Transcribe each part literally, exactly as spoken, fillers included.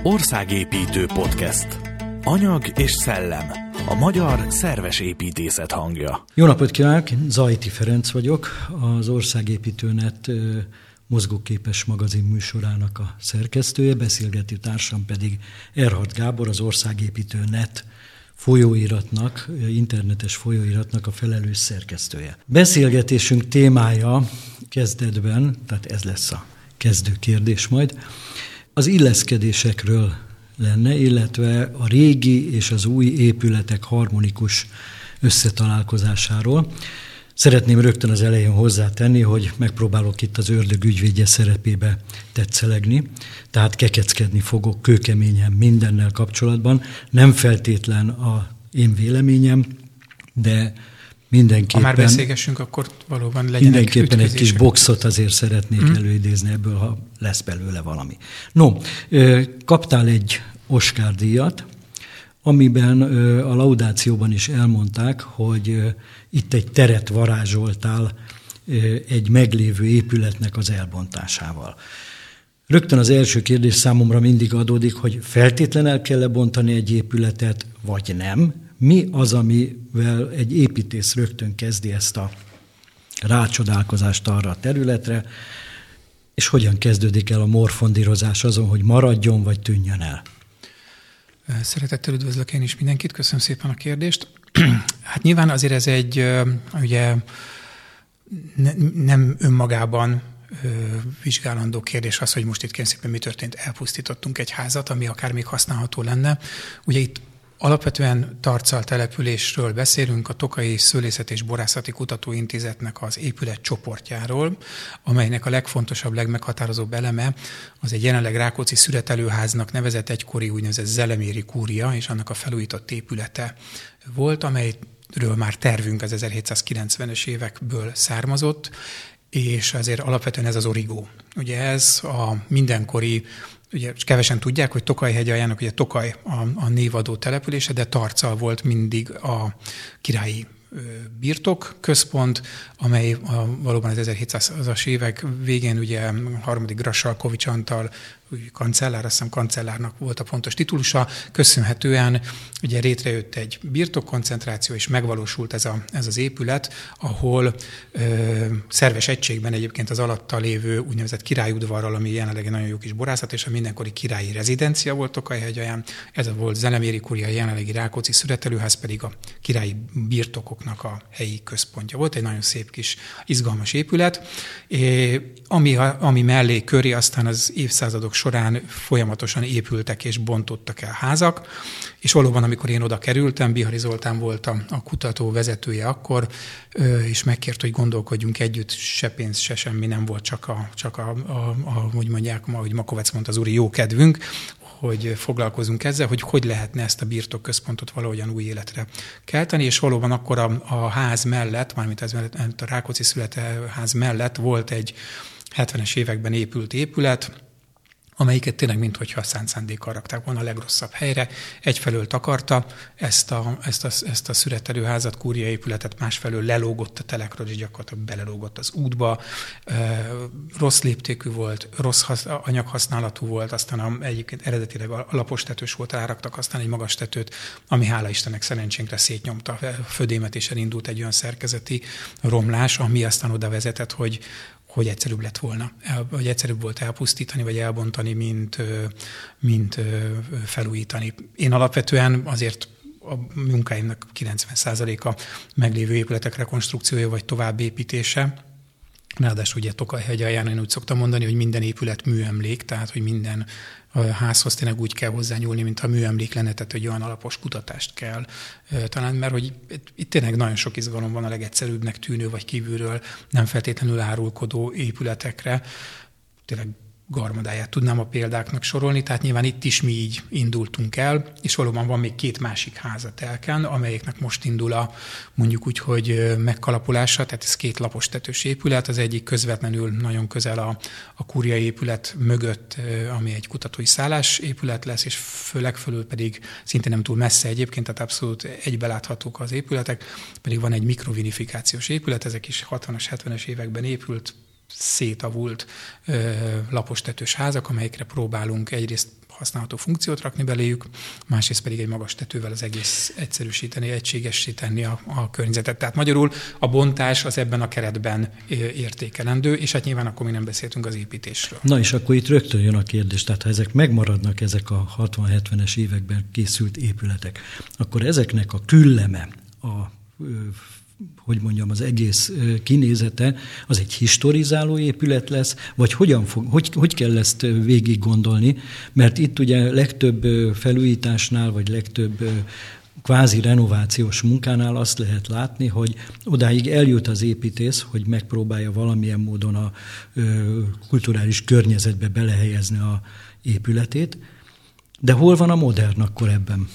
Országépítő Podcast. Anyag és szellem. A magyar szerves építészet hangja. Jó napot kívánok! Zajti Ferenc vagyok, az Országépítőnet mozgóképes magazin műsorának a szerkesztője, beszélgető társam pedig Erhardt Gábor, az Országépítőnet folyóiratnak, internetes folyóiratnak a felelős szerkesztője. Beszélgetésünk témája kezdetben, tehát ez lesz a kezdő kérdés majd, az illeszkedésekről lenne, illetve a régi és az új épületek harmonikus összetalálkozásáról. Szeretném rögtön az elején hozzátenni, hogy megpróbálok itt az ördög ügyvédje szerepébe tetszelegni, tehát kekeckedni fogok kőkeményen mindennel kapcsolatban. Nem feltétlen a én véleményem, de mindenképpen... Ha már beszélgessünk, akkor valóban legyenek Mindenképpen egy kis boxot azért szeretnék mm. előidézni ebből, ha lesz belőle valami. No, kaptál egy Oscar-díjat, amiben a laudációban is elmondták, hogy itt egy teret varázsoltál egy meglévő épületnek az elbontásával. Rögtön az első kérdés számomra mindig adódik, hogy feltétlenül el kell bontani egy épületet, vagy nem. Mi az, amivel egy építész rögtön kezdi ezt a rácsodálkozást arra a területre, és hogyan kezdődik el a morfondírozás azon, hogy maradjon, vagy tűnjön el? Szeretettel üdvözlök én is mindenkit, köszönöm szépen a kérdést. Hát nyilván azért ez egy, ugye ne, nem önmagában vizsgálandó kérdés az, hogy most itt kérem szépen mi történt, elpusztítottunk egy házat, ami akár még használható lenne. Ugye itt alapvetően Tarcal településről beszélünk, a Tokaji Szőlészet és Borászati Kutatóintézetnek az épület csoportjáról, amelynek a legfontosabb, legmeghatározóbb eleme az egy jelenleg Rákóczi szüretelőháznak nevezett egykori úgynevezett zeleméri kúria, és annak a felújított épülete volt, amelyről már tervünk az ezerhétszázkilencvenes évekből származott, és azért alapvetően ez az origó. Ugye ez a mindenkori, ugye kevesen tudják, hogy Tokaj-hegy aljának ugye Tokaj a, a névadó települése, de Tarcal volt mindig a királyi birtok központ, amely a, valóban az ezerhétszázas évek végén ugye harmadik Grassalkovich Antal kancellár, azt hiszem kancellárnak volt a pontos titulusa, köszönhetően ugye létrejött egy birtokkoncentráció, és megvalósult ez, a, ez az épület, ahol ö, szerves egységben egyébként az alatta lévő úgynevezett királyudvarral, ami jelenleg egy nagyon jó kis borászat, és a mindenkori királyi rezidencia volt Tokaj-hegyalján, ez volt Zeleméri kúria, jelenlegi Rákóczi szüretelőház pedig a királyi birtokoknak a helyi központja volt, egy nagyon szép kis izgalmas épület, é, ami, ami mellé köré aztán az évszázadok során folyamatosan épültek és bontottak el házak, és valóban, amikor én oda kerültem, Bihari Zoltán volt a, a kutató vezetője akkor, és megkért, hogy gondolkodjunk együtt, se pénz, se semmi nem volt, csak a, csak a, a, a hogy mondják, ahogy Makovec mondta, az úri jó kedvünk, hogy foglalkozunk ezzel, hogy hogy lehetne ezt a birtokközpontot valahogyan új életre kelteni, és valóban akkor a, a ház mellett, mármint ez mellett, a Rákóczi születőház mellett volt egy hetvenes években épült épület, amelyiket tényleg minthogyha szánt szándékkal rakták volna a legrosszabb helyre. Egyfelől takarta ezt a, ezt a, ezt a szüretelőházat, kúria épületet, másfelől lelógott a telekről, és gyakorlatilag belelógott az útba. E, rossz léptékű volt, rossz hasz, anyaghasználatú volt, aztán a, egyébként eredetileg alapos tetős volt, ráraktak aztán egy magas tetőt, ami hála Istennek szerencsénkre szétnyomta a födémet, és elindult egy olyan szerkezeti romlás, ami aztán oda vezetett, hogy hogy egyszerűbb lett volna, vagy egyszerűbb volt elpusztítani, vagy elbontani, mint, mint felújítani. Én alapvetően azért a munkáimnak kilencven százaléka meglévő épületek rekonstrukciója, vagy továbbépítése. Ráadásul ugye Tokaj-hegy alján én úgy szoktam mondani, hogy minden épület műemlék, tehát hogy minden házhoz tényleg úgy kell hozzányúlni, mintha műemlék lenne, tehát hogy olyan alapos kutatást kell talán, mert hogy itt tényleg nagyon sok izgalom van a legegyszerűbbnek tűnő, vagy kívülről nem feltétlenül árulkodó épületekre. Tényleg garmadáját tudnám a példáknak sorolni, tehát nyilván itt is mi így indultunk el, és valóban van még két másik ház a telken, amelyeknek most indul a mondjuk úgy, hogy megkalapulása, tehát ez két lapos tetős épület, az egyik közvetlenül nagyon közel a, a kúriai épület mögött, ami egy kutatói szállás épület lesz, és főleg fölül pedig szintén nem túl messze egyébként, tehát abszolút egybeláthatók az épületek, pedig van egy mikrovinifikációs épület, ezek is hatvanas, hetvenes években épült, szétavult lapos tetős házak, amelyekre próbálunk egyrészt használható funkciót rakni beléjük, másrészt pedig egy magas tetővel az egész egyszerűsíteni, egységessíteni a, a környezetet. Tehát magyarul a bontás az ebben a keretben értékelendő, és hát nyilván akkor mi nem beszéltünk az építésről. Na és akkor itt rögtön jön a kérdés, tehát ha ezek megmaradnak, ezek a hatvan-hetvenes években készült épületek, akkor ezeknek a külleme, a hogy mondjam, az egész kinézete, az egy historizáló épület lesz, vagy hogyan fog, hogy, hogy kell ezt végig gondolni, mert itt ugye legtöbb felújításnál, vagy legtöbb kvázi renovációs munkánál azt lehet látni, hogy odáig eljut az építész, hogy megpróbálja valamilyen módon a kulturális környezetbe belehelyezni a épületét, de hol van a modern akkor ebben?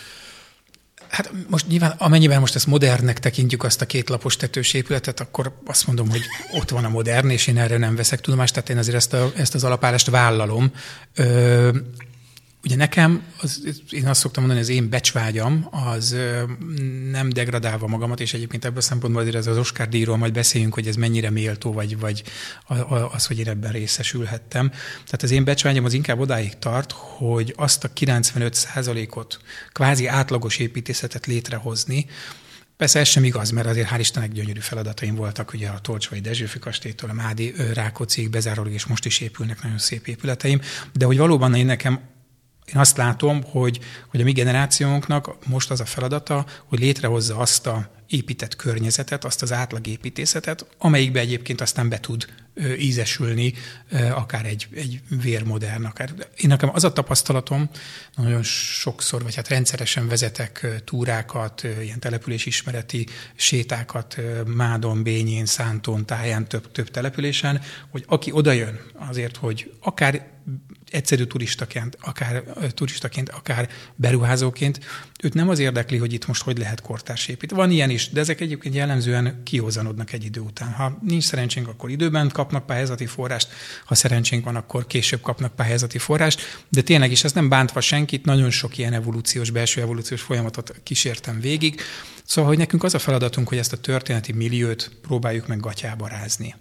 Hát most nyilván, amennyiben most ezt modernnek tekintjük azt a kétlapos tetős épületet, akkor azt mondom, hogy ott van a modern, és én erre nem veszek tudomást, tehát én azért ezt, a, ezt az alapállást vállalom. Ö, ugye nekem, az, én azt szoktam mondani, az én becsvágyam, az nem degradálva magamat, és egyébként ebből a szempontból azért ez az Oscar-díjról majd beszéljünk, hogy ez mennyire méltó, vagy, vagy az, hogy én ebben részesülhettem. Tehát az én becsvágyam az inkább odáig tart, hogy azt a kilencvenöt százalékot kvázi átlagos építészetet létrehozni. Persze ez sem igaz, mert azért hál' Istennek gyönyörű feladataim voltak, ugye a Tolcsvai Dezsőfi kastélytól, a Mádi Rákócziig bezárólag, és most is épülnek nagyon szép épületeim, de hogy valóban én nekem Én azt látom, hogy, hogy a mi generációnknak most az a feladata, hogy létrehozza azt a épített környezetet, azt az átlagépítészetet, amelyikbe egyébként aztán be tud ö, ízesülni ö, akár egy, egy vérmodern. Akár. Én nekem az a tapasztalatom, nagyon sokszor, vagy hát rendszeresen vezetek ö, túrákat, ö, ilyen településismereti sétákat ö, Mádon, Bényén, Szántón, Táján, több, több településen, hogy aki odajön azért, hogy akár egyszerű turistaként, akár turistaként, akár beruházóként, őt nem az érdekli, hogy itt most hogy lehet kortárs építeni. Van ilyen is, de ezek egyébként jellemzően kiózanodnak egy idő után. Ha nincs szerencsénk, akkor időben kapnak pályázati forrást, ha szerencsénk van, akkor később kapnak pályázati forrást, de tényleg is ez nem bántva senkit, nagyon sok ilyen evolúciós, belső evolúciós folyamatot kísértem végig. Szóval, hogy nekünk az a feladatunk, hogy ezt a történeti milliót próbáljuk meg gatyába rázni.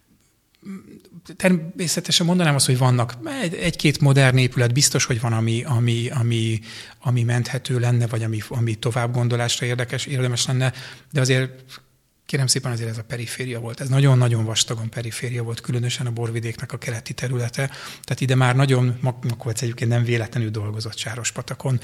Természetesen mondanám azt, hogy vannak egy-két modern épület, biztos, hogy van, ami, ami, ami, ami menthető lenne, vagy ami, ami tovább gondolásra érdekes, érdemes lenne, de azért kérem szépen, azért ez a periféria volt. Ez nagyon-nagyon vastagon periféria volt, különösen a borvidéknek a keleti területe. Tehát ide már nagyon, Makóvec egyébként nem véletlenül dolgozott Sárospatakon,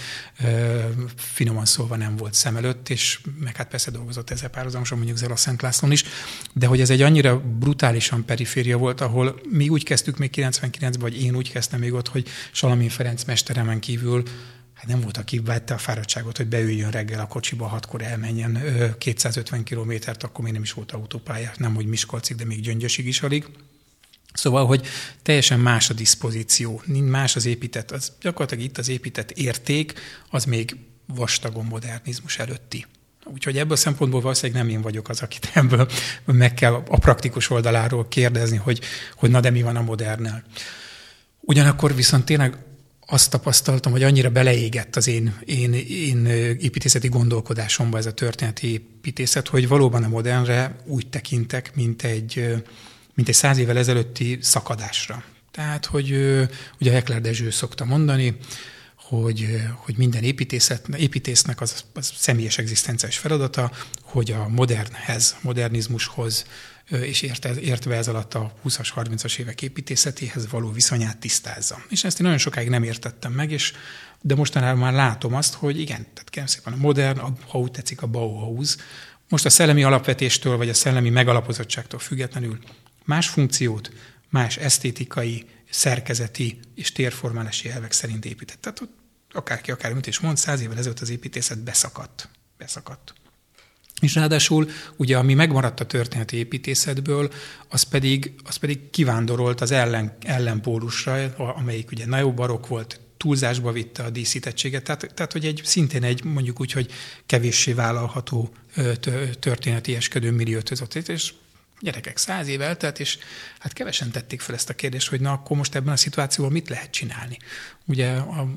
finoman szólva nem volt szem előtt, és meg hát persze dolgozott ezzel párhuzamosan mondjuk Zala Szent Lászlón is, de hogy ez egy annyira brutálisan periféria volt, ahol mi úgy kezdtük még kilencvenkilencben, vagy én úgy kezdtem még ott, hogy Salamin Ferenc mesteremen kívül hát nem volt, aki vette a fáradtságot, hogy beüljön reggel a kocsiba, hatkor elmenjen kétszázötven kilométert, akkor még nem is volt autópálya, nem hogy Miskolcig, de még Gyöngyösig is alig. Szóval, hogy teljesen más a diszpozíció, más az épített, az gyakorlatilag itt az épített érték, az még vastagon modernizmus előtti. Úgyhogy ebből a szempontból valószínűleg nem én vagyok az, akit ebből meg kell a praktikus oldaláról kérdezni, hogy, hogy na de mi van a modernnel. Ugyanakkor viszont tényleg azt tapasztaltam, hogy annyira beleégett az én, én, én építészeti gondolkodásomba ez a történeti építészet, hogy valóban a modernre úgy tekintek, mint egy, mint egy száz évvel ezelőtti szakadásra. Tehát, hogy ugye Heckler Dezső szokta mondani, hogy, hogy minden építésznek az, az személyes egzisztenciális feladata, hogy a modernhez, modernizmushoz, és érte, értve ez alatt a húszas, harmincas évek építészetéhez való viszonyát tisztázza. És ezt én nagyon sokáig nem értettem meg, és, de mostanában már látom azt, hogy igen, tehát kérem szépen a modern, a, ha úgy tetszik a Bauhaus, most a szellemi alapvetéstől, vagy a szellemi megalapozottságtól függetlenül más funkciót, más esztétikai, szerkezeti és térformálási elvek szerint épített. Tehát ott akárki, akármit is mond, száz évvel ezelőtt az építészet beszakadt. Beszakadt. És ráadásul ugye, ami megmaradt a történeti építészetből, az pedig, az pedig kivándorolt az ellen, ellenpólusra, amelyik ugye neobarokk volt, túlzásba vitte a díszítettséget, tehát, tehát hogy egy, szintén egy mondjuk úgy, hogy kevéssé vállalható történeti eskedő milliót hozott, és gyerekek, száz év eltelt, és hát kevesen tették fel ezt a kérdést, hogy na akkor most ebben a szituációban mit lehet csinálni. Ugye a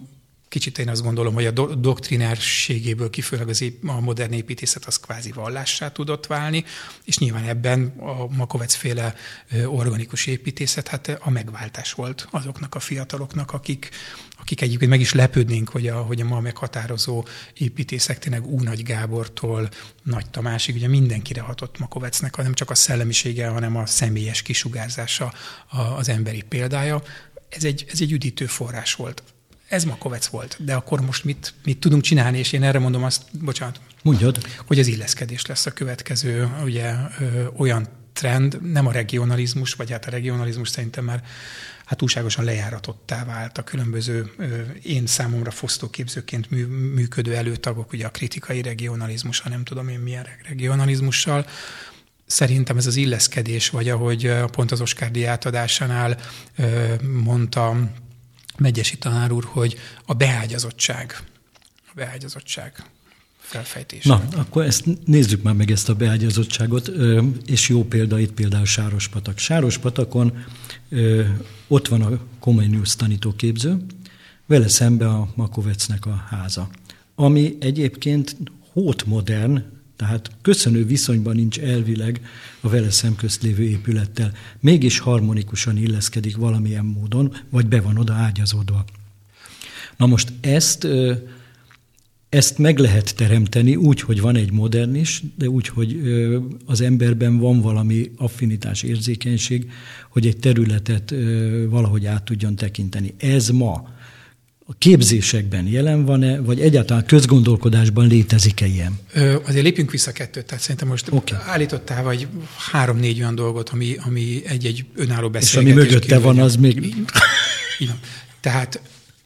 Kicsit én azt gondolom, hogy a do- doktrinárségéből kifolyólag az ép- a modern építészet az kvázi vallássá tudott válni, és nyilván ebben a Makovecz-féle organikus építészet hát a megváltás volt azoknak a fiataloknak, akik, akik egyébként meg is lepődnénk, hogy a, hogy a ma meghatározó építészek tényleg Ú. Nagy Gábortól Nagy Tamásig ugye mindenkire hatott Makovecznek, nem csak a szellemisége, hanem a személyes kisugárzása az emberi példája. Ez egy, ez egy üdítő forrás volt. Ez Makovecz volt, de akkor most mit, mit tudunk csinálni, és én erre mondom azt, bocsánat, mondjad, hogy az illeszkedés lesz a következő ugye, ö, olyan trend, nem a regionalizmus, vagy hát a regionalizmus szerintem már hát túlságosan lejáratottá vált a különböző ö, én számomra fosztóképzőként mű, működő előtagok, ugye a kritikai regionalizmus, ha nem tudom én milyen regionalizmussal. Szerintem ez az illeszkedés, vagy ahogy pont az Oscar-díj átadásánál ö, mondta Megyesi tanár úr, hogy a beágyazottság, a beágyazottság felfejtése. Na, akkor ezt nézzük már meg ezt a beágyazottságot, és jó példa itt például Sárospatak. Sárospatakon ott van a Comenius tanítóképző, vele szembe a Makovecznek a háza, ami egyébként hótmodern, tehát köszönő viszonyban nincs elvileg a vele szemközt lévő épülettel. Mégis harmonikusan illeszkedik valamilyen módon, vagy be van oda ágyazódva. Na most ezt, ezt meg lehet teremteni úgy, hogy van egy modern is, de úgy, hogy az emberben van valami affinitás, érzékenység, hogy egy területet valahogy át tudjon tekinteni. Ez ma a képzésekben jelen van-e, vagy egyáltalán közgondolkodásban létezik-e ilyen? Ö, azért lépjünk vissza kettőt. Tehát szerintem most okay. állítottál vagy három-négy olyan dolgot, ami, ami egy-egy önálló beszélgetés. És ami mögötte van, az még... Igen. Tehát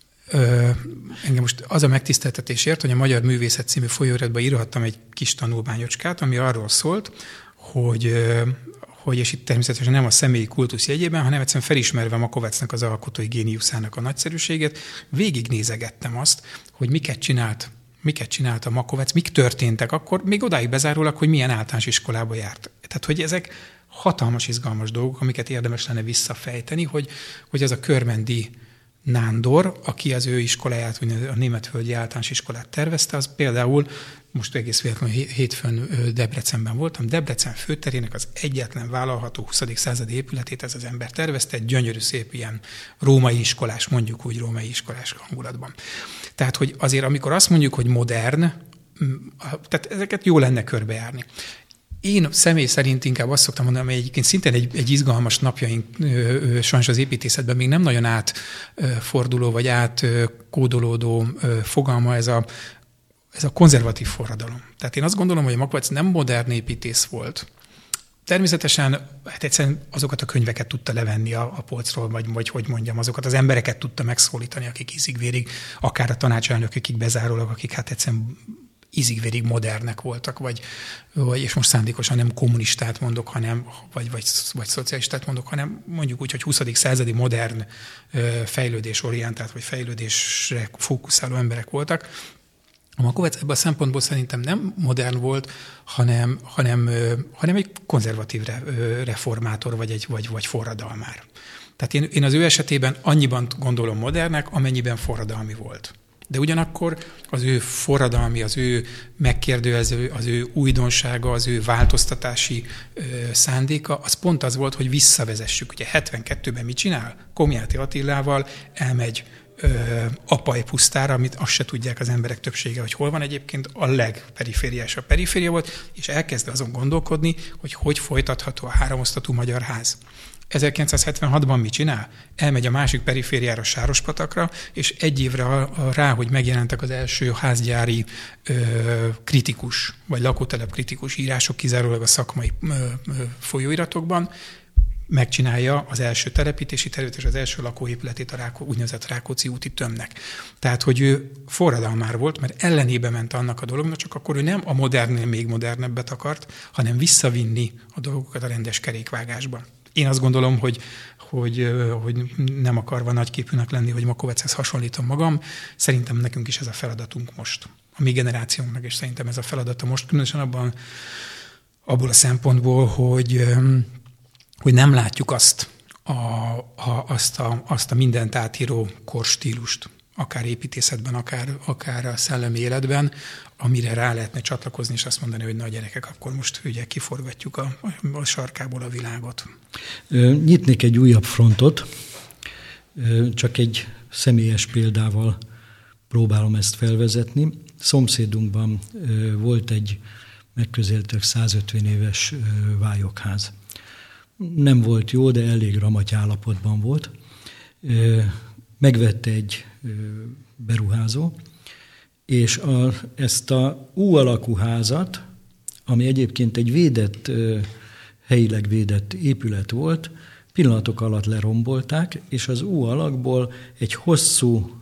ö, engem most az a megtiszteltetésért, hogy a Magyar Művészet című folyóiratban írhattam egy kis tanulmányocskát, ami arról szólt, hogy... Ö, hogy, és itt természetesen nem a személyi kultusz jegyében, hanem egyszerűen felismerve Makovecznek az alkotói géniuszának a nagyszerűségét, végignézegettem azt, hogy miket csinált, miket csinált a Makovecz, mik történtek akkor, még odáig bezárólag, hogy milyen általános iskolába járt. Tehát, hogy ezek hatalmas, izgalmas dolgok, amiket érdemes lenne visszafejteni, hogy, hogy az a Körmendi Nándor, aki az ő iskoláját, a Németvölgyi Általános Iskolát tervezte, az például, most egész véletlenül hétfőn Debrecenben voltam, Debrecen főterének az egyetlen vállalható huszadik századi épületét ez az ember tervezte, egy gyönyörű szép ilyen római iskolás, mondjuk úgy római iskolás hangulatban. Tehát, hogy azért amikor azt mondjuk, hogy modern, tehát ezeket jó lenne körbejárni. Én személy szerint inkább azt szoktam mondani, hogy egyébként szintén egy, egy izgalmas napjaink sajnos az építészetben még nem nagyon átforduló vagy átkódolódó fogalma ez a, ez a konzervatív forradalom. Tehát én azt gondolom, hogy a Makovecz nem modern építész volt. Természetesen hát egyszerűen azokat a könyveket tudta levenni a, a polcról, vagy, vagy hogy mondjam, azokat az embereket tudta megszólítani, akik ízig-vérig, akár a tanácselnökökig bezárólag, akik hát egyszerűen ízig-vérig modernek voltak, vagy, vagy, és most szándékosan nem kommunistát mondok, hanem, vagy, vagy, vagy szocialistát mondok, hanem mondjuk úgy, hogy huszadik századi modern fejlődésorientált, vagy fejlődésre fókuszáló emberek voltak. A Makovecz ebből a szempontból szerintem nem modern volt, hanem, hanem, hanem egy konzervatív reformátor, vagy egy vagy, vagy forradalmár. Tehát én, én az ő esetében annyiban gondolom modernnek, amennyiben forradalmi volt. De ugyanakkor az ő forradalmi, az ő megkérdőjelező, az ő újdonsága, az ő változtatási ö, szándéka, az pont az volt, hogy visszavezessük. Ugye hetvenkettőben mit csinál? Komjáti Attilával elmegy ö, Apaj pusztára, amit azt se tudják az emberek többsége, hogy hol van egyébként, a legperifériásabb periféria volt, és elkezd azon gondolkodni, hogy hogy folytatható a háromosztatú magyar ház. ezerkilencszázhetvenhatban mit csinál? Elmegy a másik perifériára, Sárospatakra, és egy évre rá, hogy megjelentek az első házgyári ö, kritikus, vagy lakótelep kritikus írások, kizárólag a szakmai ö, ö, folyóiratokban, megcsinálja az első telepítési tervet és az első lakóépületét a Rákó, úgynevezett Rákóczi úti tömbnek. Tehát, hogy ő forradalmár volt, mert ellenébe ment annak a dolognak, csak akkor ő nem a modernnél még modernebbet akart, hanem visszavinni a dolgokat a rendes kerékvágásba. Én azt gondolom, hogy, hogy, hogy nem akarva nagyképűnek lenni, hogy Makoveczhez hasonlítom magam. Szerintem nekünk is ez a feladatunk most. A mi generációnknak is szerintem ez a feladata most, különösen abban, abból a szempontból, hogy, hogy nem látjuk azt a, a, azt, a, azt a mindent átíró korstílust, akár építészetben, akár, akár a szellemi életben, amire rá lehetne csatlakozni, és azt mondani, hogy na gyerekek, akkor most ugye kiforgatjuk a, a sarkából a világot. Nyitnék egy újabb frontot, csak egy személyes példával próbálom ezt felvezetni. Szomszédunkban volt egy megközelítőleg százötven éves vályokház. Nem volt jó, de elég ramaty állapotban volt. Megvette egy beruházó, és a, ezt a U-alakú házat, ami egyébként egy védett, helyileg védett épület volt, pillanatok alatt lerombolták, és az U-alakból egy hosszú,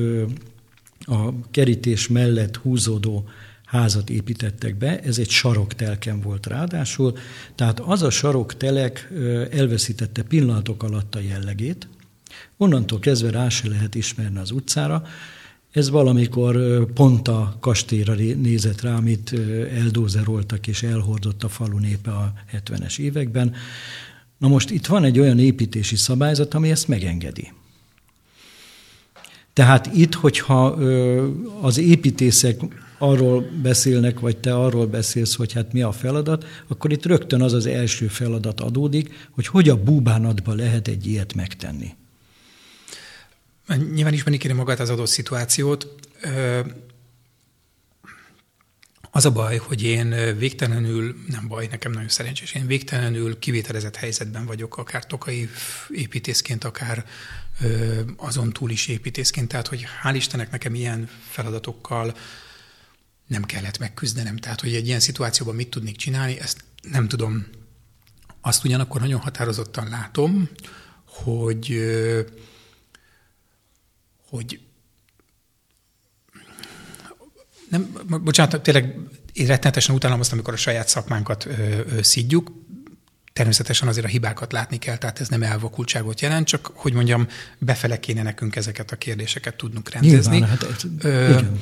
a kerítés mellett húzódó házat építettek be, ez egy saroktelken volt ráadásul, tehát az a saroktelek elveszítette pillanatok alatt a jellegét, onnantól kezdve rá se lehet ismerni az utcára. Ez valamikor pont a kastélyra nézett rá, amit eldózeroltak és elhordott a falu népe a hetvenes években. Na most itt van egy olyan építési szabályzat, ami ezt megengedi. Tehát itt, hogyha az építészek arról beszélnek, vagy te arról beszélsz, hogy hát mi a feladat, akkor itt rögtön az az első feladat adódik, hogy hogy a búbánatba lehet egy ilyet megtenni. Nyilván ismerni kéne magát az adott szituációt. Az a baj, hogy én végtelenül, nem baj, nekem nagyon szerencsés, én végtelenül kivételezett helyzetben vagyok, akár tokai építészként, akár azon túl is építészként. Tehát, hogy hál' Istennek nekem ilyen feladatokkal nem kellett megküzdenem. Tehát, hogy egy ilyen szituációban mit tudnék csinálni, ezt nem tudom. Azt ugyanakkor nagyon határozottan látom, hogy hogy nem, bocsánat, tényleg én rettenetesen utálom azt, amikor a saját szakmánkat ö, ö, szidjuk. Természetesen azért a hibákat látni kell, tehát ez nem elvakultságot jelent, csak, hogy mondjam, befele kéne nekünk ezeket a kérdéseket tudnunk rendezni. Nyilván, hát, ö, igen.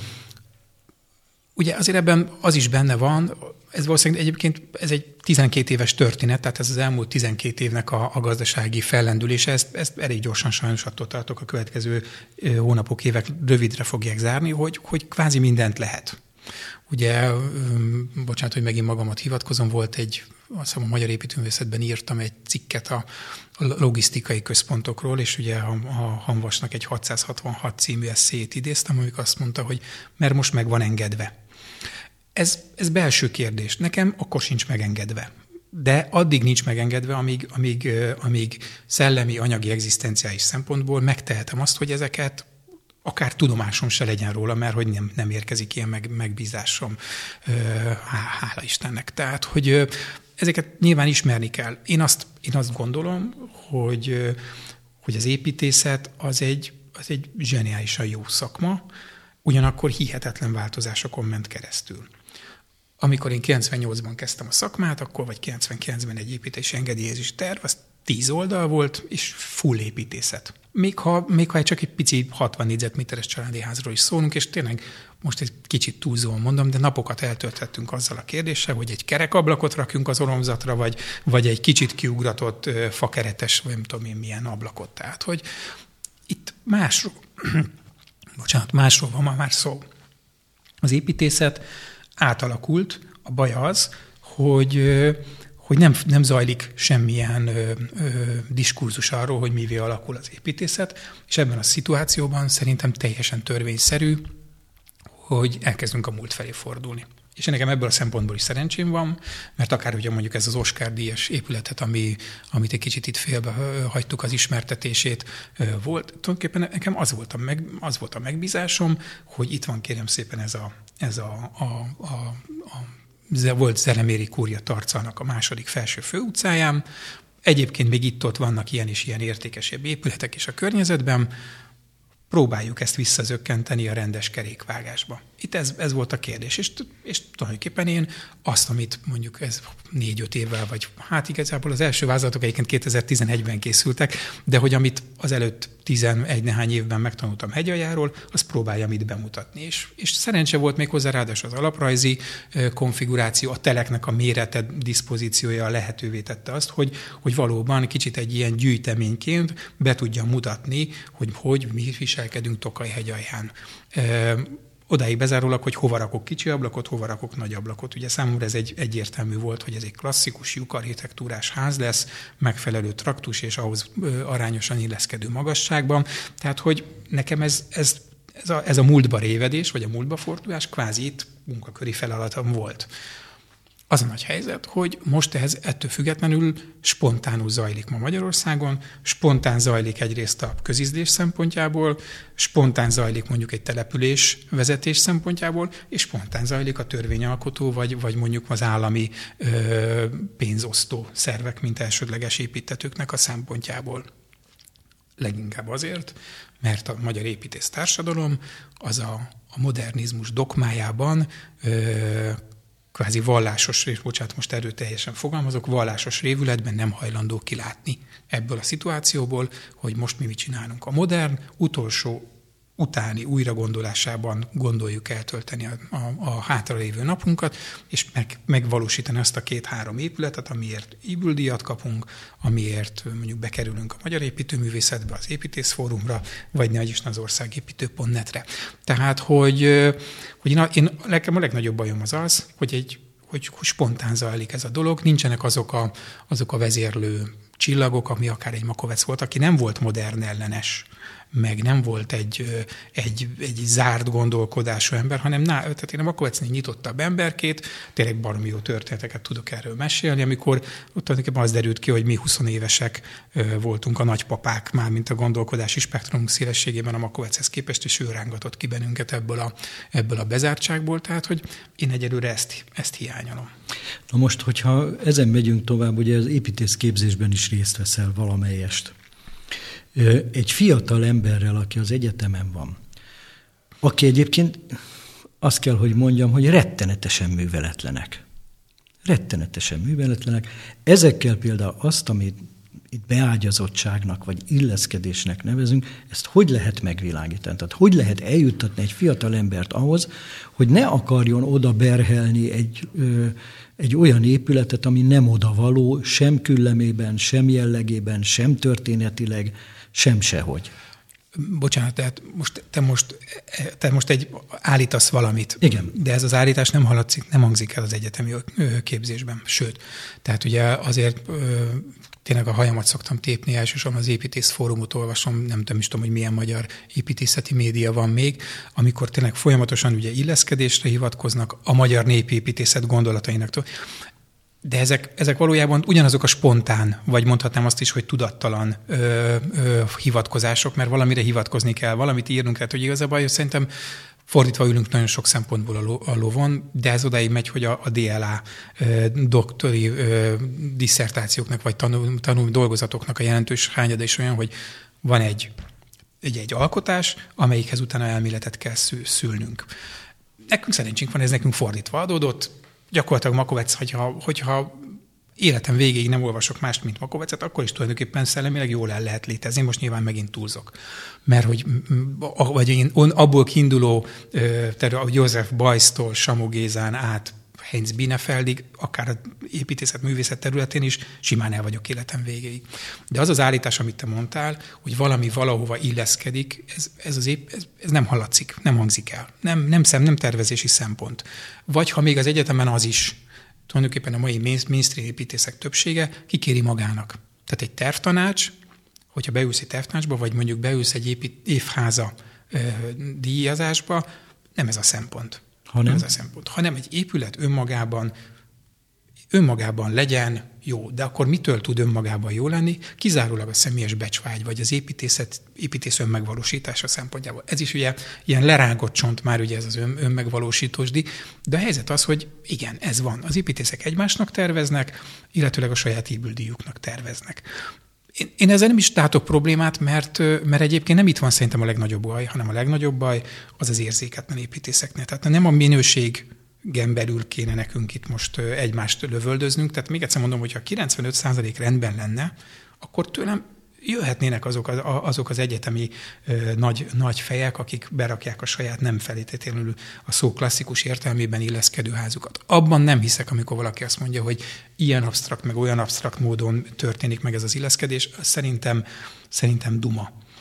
Ugye azért ebben az is benne van, ez valószínűleg egyébként ez egy tizenkét éves történet, tehát ez az elmúlt tizenkét évnek a, a gazdasági fellendülése, ezt, ezt elég gyorsan sajnos attól tartok, a következő hónapok, évek rövidre fogják zárni, hogy, hogy kvázi mindent lehet. Ugye, bocsánat, hogy megint magamat hivatkozom, volt egy, azt hiszem a Magyar Építőművészetben írtam egy cikket a, a logisztikai központokról, és ugye a, a Hamvasnak egy hatszázhatvanhat című eszéjét idéztem, amik azt mondta, hogy mert most meg van engedve. Ez, ez belső kérdés. Nekem akkor sincs megengedve. De addig nincs megengedve, amíg, amíg, amíg szellemi, anyagi, egzisztenciális szempontból megtehetem azt, hogy ezeket akár tudomásom se legyen róla, mert hogy nem, nem érkezik ilyen meg, megbízásom, hála Istennek. Tehát, hogy ezeket nyilván ismerni kell. Én azt, én azt gondolom, hogy, hogy az építészet az egy, az egy zseniálisan jó szakma, ugyanakkor hihetetlen változásokon ment keresztül. Amikor én kilencvennyolcban kezdtem a szakmát, akkor vagy kilencvenkilencben egy építési engedélyezési terv, az tíz oldal volt, és full építészet. Még ha, még ha csak egy pici hatvan négyzetméteres családi házról is szólunk, és tényleg most egy kicsit túlzóan mondom, de napokat eltölthettünk azzal a kérdéssel, hogy egy kerekablakot rakjunk az oromzatra, vagy, vagy egy kicsit kiugratott fakeretes, vagy nem tudom én milyen ablakot. Tehát, hogy itt másról, bocsánat, másról van már szó. Az építészet átalakult, a baj az, hogy, hogy nem, nem zajlik semmilyen ö, ö, diskurzus arról, hogy mivé alakul az építészet, és ebben a szituációban szerintem teljesen törvényszerű, hogy elkezdünk a múlt felé fordulni. És nekem ebből a szempontból is szerencsém van, mert akár ugye mondjuk ez az Oscar-díjas épületet, ami, amit egy kicsit itt félbe hagytuk az ismertetését, volt. Tulajdonképpen nekem az volt a, meg, az volt a megbízásom, hogy itt van kérem szépen ez a, ez a, a, a, a volt Zeleméri kúria Tarcalnak a második felső főutcáján. Egyébként még itt-ott vannak ilyen és ilyen értékesebb épületek is a környezetben. Próbáljuk ezt visszazökkenteni a rendes kerékvágásba. Itt ez, ez volt a kérdés, és, és tulajdonképpen én azt, amit mondjuk ez négy-öt évvel, vagy hát igazából az első vázlatok egyébként kétezer-tizenegyben készültek, de hogy amit az előtt tizenegy nehány évben megtanultam hegyaljáról, azt próbáljam itt bemutatni. És, és szerencse volt még hozzá, ráadásul az alaprajzi konfiguráció, a teleknek a mérete, diszpozíciója lehetővé tette azt, hogy, hogy valóban kicsit egy ilyen gyűjteményként be tudja mutatni, hogy hogy mi visel viselkedünk Tokaj-hegy alján. Odáig bezárólag, hogy hova rakok kicsi ablakot, hova rakok nagy ablakot. Ugye számomra ez egy egyértelmű volt, hogy ez egy klasszikus lyukarchitektúrás ház lesz, megfelelő traktus és ahhoz arányosan illeszkedő magasságban. Tehát, hogy nekem ez, ez, ez, a, ez a múltba révedés, vagy a múltba fordulás kvázi itt munkaköri feladatom volt. Az a nagy helyzet, hogy most ehhez ettől függetlenül spontánul zajlik ma Magyarországon, spontán zajlik egyrészt a közízlés szempontjából, spontán zajlik mondjuk egy település vezetés szempontjából, és spontán zajlik a törvényalkotó, vagy, vagy mondjuk az állami ö, pénzosztó szervek, mint elsődleges építtetőknek a szempontjából. Leginkább azért, mert a magyar építész társadalom az a, a modernizmus dokmájában ö, kvázi vallásos, és bocsánat, most erőteljesen fogalmazok, vallásos révületben nem hajlandó kilátni ebből a szituációból, hogy most mi mit csinálunk. A modern, utolsó, utáni újragondolásában gondoljuk eltölteni a, a, a hátralévő napunkat, és meg, megvalósítani azt a két-három épületet, amiért ébüldíjat kapunk, amiért mondjuk bekerülünk a Magyar Építőművészetbe, az Építészfórumra, vagy ne is az országépítő pont net-re. Tehát, hogy, hogy én, én nekem a legnagyobb bajom az az, hogy, egy, hogy, hogy spontán zajlik ez a dolog, nincsenek azok a, azok a vezérlő csillagok, ami akár egy Makovec volt, aki nem volt modern ellenes, meg nem volt egy, egy, egy zárt gondolkodású ember, hanem ná, tehát én a Makovecnél nyitottabb emberkét, tényleg baromi jó történeteket tudok erről mesélni, amikor ott tulajdonképpen az derült ki, hogy mi huszonévesek voltunk a nagypapák, már mint a gondolkodási spektrumunk szélességében a Makovechez képest, és ő rángatott ki bennünket ebből a, ebből a bezártságból, tehát hogy én egyelőre ezt, ezt hiányolom. Na most, hogyha ezen megyünk tovább, ugye az építészképzésben is részt veszel valamelyest. Egy fiatal emberrel, aki az egyetemen van, aki egyébként azt kell, hogy mondjam, hogy rettenetesen műveletlenek. Rettenetesen műveletlenek. Ezekkel például azt, amit itt beágyazottságnak vagy illeszkedésnek nevezünk, ezt hogy lehet megvilágítani? Tehát hogy lehet eljuttatni egy fiatal embert ahhoz, hogy ne akarjon oda berhelni egy, ö, egy olyan épületet, ami nem odavaló, sem küllemében, sem jellegében, sem történetileg, sem sehogy. Bocsánat, tehát most, te, most, te most egy állítasz valamit. Igen. De ez az állítás nem hallatszik, nem hangzik el az egyetemi képzésben. Sőt, tehát ugye azért tényleg a hajamat szoktam tépni, elsősorban az Építészfórumot olvasom, nem tudom is tudom, hogy milyen magyar építészeti média van még, amikor tényleg folyamatosan ugye illeszkedésre hivatkoznak a magyar népépítészet gondolatainak. De ezek, ezek valójában ugyanazok a spontán, vagy mondhatnám azt is, hogy tudattalan ö, ö, hivatkozások, mert valamire hivatkozni kell, valamit írnunk kell, hogy igazából hogy szerintem fordítva ülünk nagyon sok szempontból a, lo, a lovon, de ez odáig megy, hogy a, a dé el á ö, doktori ö, disszertációknak, vagy tanul, tanul dolgozatoknak a jelentős hányada is olyan, hogy van egy, egy, egy alkotás, amelyikhez utána elméletet kell szülnünk. Nekünk szerencsénk van, ez nekünk fordítva adódott. Gyakorlatilag Makovec, hogyha, hogyha életem végéig nem olvasok mást, mint Makovecet, akkor is tulajdonképpen szellemileg jól el lehet létezni. Most nyilván megint túlzok. Mert hogy vagy én abból kiinduló, tehát József Bajsztól, Samó Gézán át Heinz Bielefeldig, akár az építészet, művészet területén is simán el vagyok életem végéig. De az az állítás, amit te mondtál, hogy valami valahova illeszkedik, ez, ez, az épp, ez, ez nem hallatszik, nem hangzik el. Nem, nem, szem, nem tervezési szempont. Vagy ha még az egyetemen az is, tulajdonképpen a mai mainstream építészek többsége kikéri magának. Tehát egy tervtanács, hogyha beülsz egy tervtanácsba, vagy mondjuk beülsz egy épít, évháza ö, díjazásba, nem ez a szempont. Hanem? Ez a szempont. Hanem egy épület önmagában, önmagában legyen jó, de akkor mitől tud önmagában jó lenni? Kizárólag a személyes becsvágy, vagy az építészet, építész önmegvalósítása szempontjából. Ez is ugye ilyen lerágott csont már ugye ez az ön, önmegvalósítósdi, de a helyzet az, hogy igen, ez van. Az építészek egymásnak terveznek, illetőleg a saját ébüldíjuknak terveznek. Én, én ezzel nem is látok problémát, mert, mert egyébként nem itt van szerintem a legnagyobb baj, hanem a legnagyobb baj az az érzéketlen építészeknél. Tehát nem a minőségen belül kéne nekünk itt most egymást lövöldöznünk. Tehát még egyszer mondom, hogy ha kilencvenöt százalék rendben lenne, akkor tőlem jöhetnének azok az, azok az egyetemi ö, nagy, nagy fejek, akik berakják a saját nem feltétlenül a szó klasszikus értelmében illeszkedő házukat. Abban nem hiszek, amikor valaki azt mondja, hogy ilyen absztrakt, meg olyan absztrakt módon történik meg ez az illeszkedés, szerintem, szerintem duma.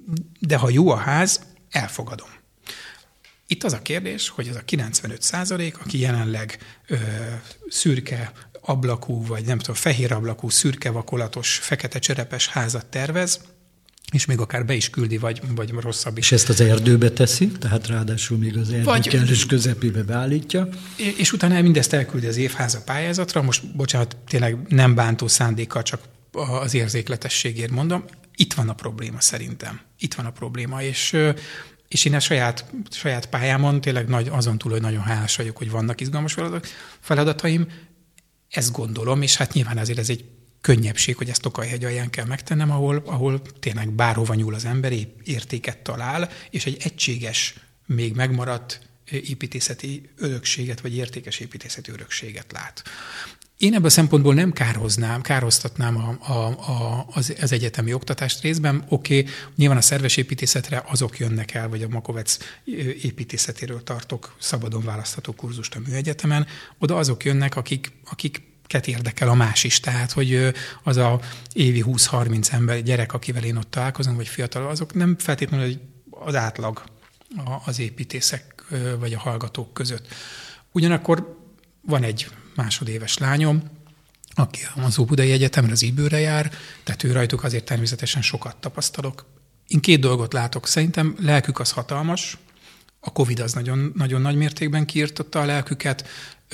de ha jó a ház, elfogadom. Itt az a kérdés, hogy az a kilencvenöt százalék, aki jelenleg ö, szürke ablakú, vagy nem tudom, fehér ablakú, szürke vakolatos, fekete cserepes házat tervez, és még akár be is küldi, vagy, vagy rosszabb is. És ezt az erdőbe teszi, tehát ráadásul még az erdő kellős közepébe beállítja. És utána mindezt elküldi az évháza pályázatra, most bocsánat, tényleg nem bántó szándékkal, csak az érzékletességért mondom, itt van a probléma szerintem. Itt van a probléma, és, és én a saját, saját pályámon tényleg nagy, azon túl, hogy nagyon hálás vagyok, hogy vannak izgalmas feladataim, ezt gondolom, és hát nyilván azért ez egy könnyebbség, hogy ezt Tokajhegy alján kell megtennem, ahol, ahol tényleg bárhova nyúl az ember, értéket talál, és egy egységes, még megmaradt építészeti örökséget, vagy értékes építészeti örökséget lát. Én ebből a szempontból nem kárhoznám, kárhoztatnám a, a, a, az, az egyetemi oktatást részben. Oké, okay, nyilván a szerves építészetre azok jönnek el, vagy a Makovec építészetéről tartok szabadon választható kurzust a Műegyetemen, oda azok jönnek, akik, akiket érdekel a más is. Tehát, hogy az a évi húsz-harminc ember, gyerek, akivel én ott találkozom, vagy fiatal, azok nem feltétlenül az átlag az építészek vagy a hallgatók között. Ugyanakkor van egy másodéves lányom, aki az Óbudai Egyetemre, az IBÜ-re jár, tehát ő rajtuk azért természetesen sokat tapasztalok. Én két dolgot látok. Szerintem lelkük az hatalmas, a Covid az nagyon, nagyon nagy mértékben kiirtotta a lelküket,